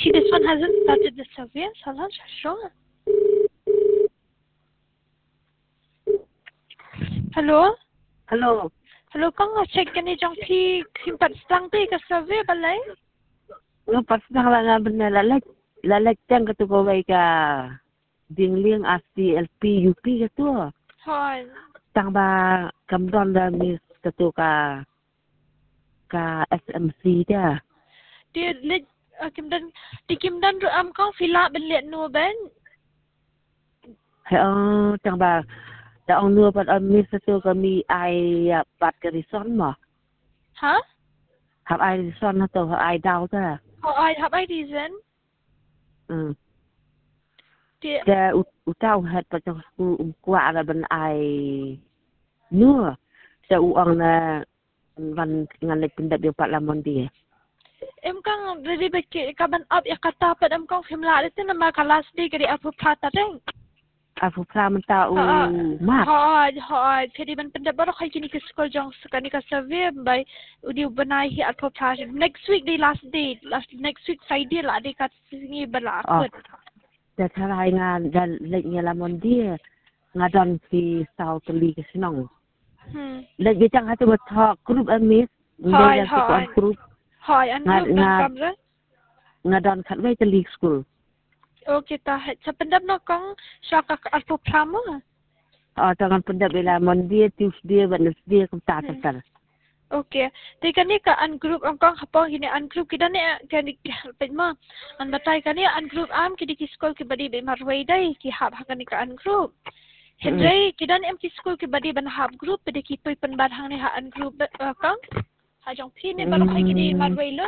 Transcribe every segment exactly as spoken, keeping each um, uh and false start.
Actually, this one hasn't started the survey. Salah, sure. Hello? Hello. Hello, kang check ka ni jong pi kimpat stang ti ka survey balay? Nga pas nang nga benar lalak lalak tang katu ko bay ka dingling as C L P U P katu. Hoi. Tang ba kamdon da mis katu ka ka S M C dia. Dia let kim dan di kim dan ru am kang fila ben let no ben. Hai oh tang ba da ong nu pat am mis katu ka mi ai pat ka rison mo. Ha? Hab ai rison na to ai dau ta. Hoi, hab ai reason? Ừ. Dia Dia utau hat pa trong ku um kwa la ben ai nua. Sa uang na ngan ngan le pindat dia pat lamon dia. em kang ready ba ke kaban up ya kata pat em kang fimla le tin ma kalas di kari apu prata deng. Aku pra mentau Ha mat. ha ha jadi ban pendat baru kai kini ke sekolah jong sekali ka survey by udi benai hi apu prata next week the last day last next week Friday lah di kat sini berlaku. Dia tarai ngan dan leknya lamon dia ngadon si sau teli ke senong. Hmm. Lek dia cang hatu betok grup amis. Hai Dia hai. grup Hai an ngad group dan ngad kamera. ngadon kat wei teli school. Okay ta sa pendap no kang syaka apu prama. Oh tangan pendap lamon dia Tuesday Wednesday kum ta ta. Okay. Tapi kan ni ka an group ang kang hapong gini an group kita ni kan pet ma an batai kan ni an group am kidi ki school ki badi be marway dai ki hab hakan ni ka an group. Hendrai kita ni am ki school ki badi ban hab group badi ki pui pen bad hang ni ha an group kang ha jong pi ni baru kai kidi marway lon.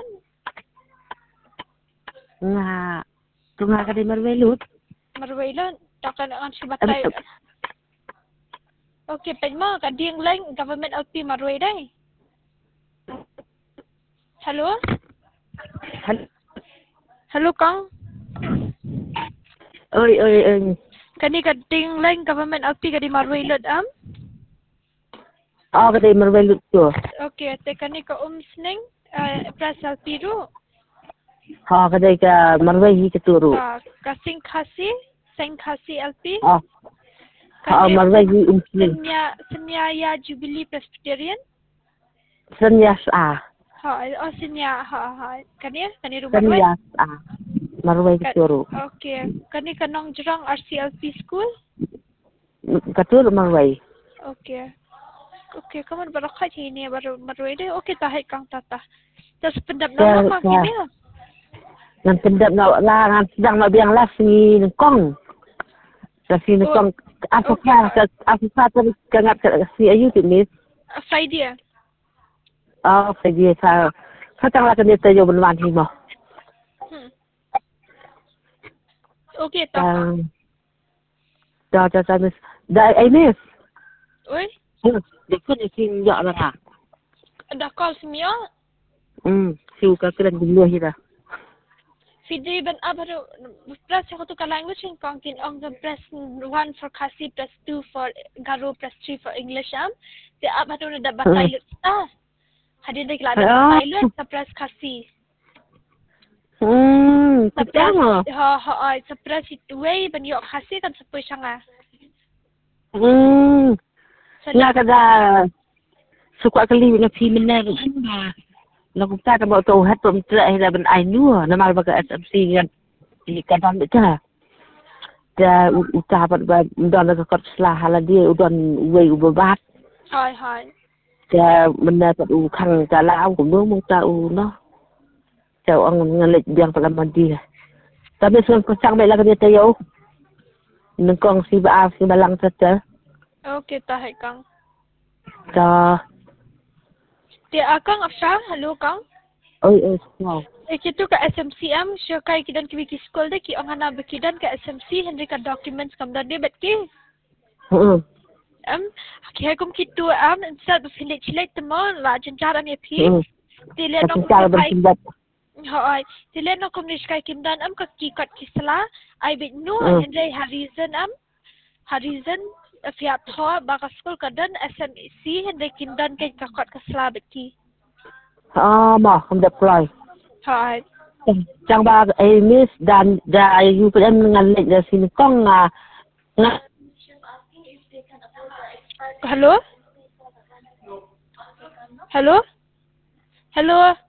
Nga tunga ka di marway lut. Marway lon takkan an si batai. Okay, pet ma ka ding lang government L P marway dai. Hello? Hello, Kang? Ơi, ơi, ơi. Kani ka ding lang government L P ka di marway lod am? Oh, ka di marway lut tu. Okay, te kani ka umsning uh, press L P ru? Ha, ka di ka marway hi ka turu. Ka kasing khasi, sing khasi L P? Oh. Ha, marway hi umsning. Senya, Senya ya Jubilee Presbyterian? Senyas ah. Ha, oh senya, ha, ha. Kani, kani ru marway? Senyas ah. Marway ka turu. Okay, kani kanong jurang R C L P school? Ka turu marway. Okay. Okay, kamu baru kat sini baru baru ini. Okay, tahu kang tata. Terus pendap nama kang kini ya? Nang pendap nak lah, nang sedang nak biang las ni nengkong. Kasi nengkong apa apa apa apa kangat si ayu tu ni. Friday. Oh, Friday sa. Sa tang la kan dia tayo benwan hi mo. Hmm. Okay, tahu. Dah dah dah dah ai ni. Oi? Dia kan sing ya lah. Ada call semia? Hmm, siu ka kena dulu hi dah. Fidi ben abaru press aku tu kalau language yang kang kin on the press one for Khasi, press two for Garo, press three for English am. Dia abaru ada batai lut ah. Hadir dah kelada batai lut sa press Khasi. Hmm, betul mah. Ha ha ai sa press itu way ben yok Khasi kan sepoi sanga. Hmm. Nga kada suka kali na pimena ba. Lagu ta ka to hat pom tra ila ben ai nua na mal baga S M C kan di kadang ta. Da uta ba ba don ka kot slah hala dia udon we ubat. Hai hai. Da mena ta u khang ta lao cũng đúng mong ta u no. Chào ông ngalik biang pala mandi. Tapi sun ko sang bela ka dia tayo. Nengkong si ba si balang tata. Okay, tahu kang. Da Dia akang apa? Hello kang. oi oi wow. Eh kita ke S M C am, sure kai kidan ki ki school de ki ang hana bekidan ke S M C Henry ka documents kam dan de bet ki. Hmm. Am kaya kum kitu am instead of hilit hilit temon la jenjar am ye pi. Dile no kum kai. Hai, dile no kum nish kai kindan am ka ki kat kisla ai bet no Henry Harrison am. Harrison fiat tho ba ka school kadan S M C Henry kindan ke ka kat kisla bet ki. Ah, mah, không deploy. Hai. Chang ba ai miss dan da U P M ngan lek da sin kong nga nga Hello? Hello? Hello?